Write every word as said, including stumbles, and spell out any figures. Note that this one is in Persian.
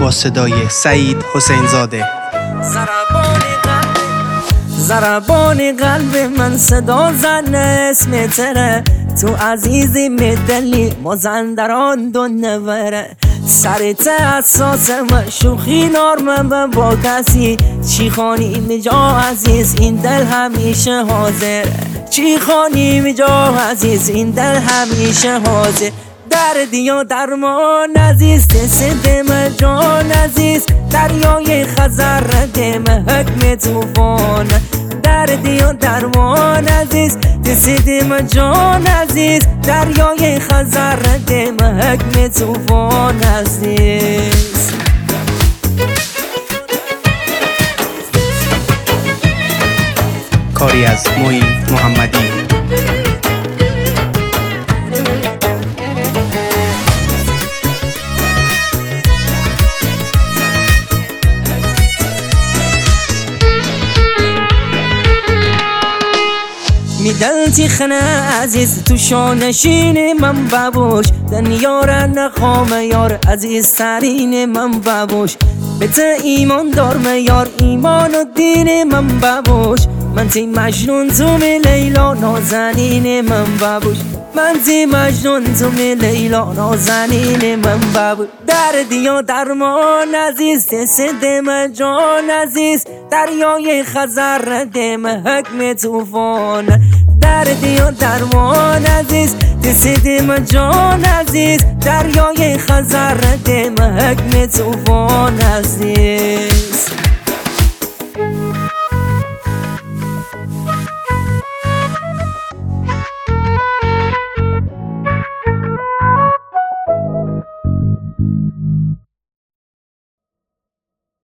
با صدای سعید حسین زاده. ضربان قلب من صدا زن اسم تره، تو عزیزی میدلی مازندران دو نوره. سرت اساس من شوخی نارمم با کسی، چی خانی میجا عزیز این دل همیشه حاضر. چی خانی میجا عزیز این دل همیشه حاضر. دردی و درمان عزیز دم جان عزیز، دریای خزر دم حکم توفان. دردی و درمان عزیز دم جان عزیز، دریای خزر دم حکم توفان عزیز. کاری از معین محمدی. میدل تیخنه عزیز تو شانشین من ببوش، دنیا را نخوام یار عزیز سرین من ببوش. به ته ایمان دار میار ایمان و دین من ببوش. من تی مجنون تو می لیلا نازنین من ببوش. من تی مجنون تو می لیلا نازنین من ببوش. دردی و درمان عزیز دم جان عزیز، دریای خزر دم حکم توفان. دردی و درمان عزیز دم جان عزیز، دریای خزر دم حکم توفان عزیز.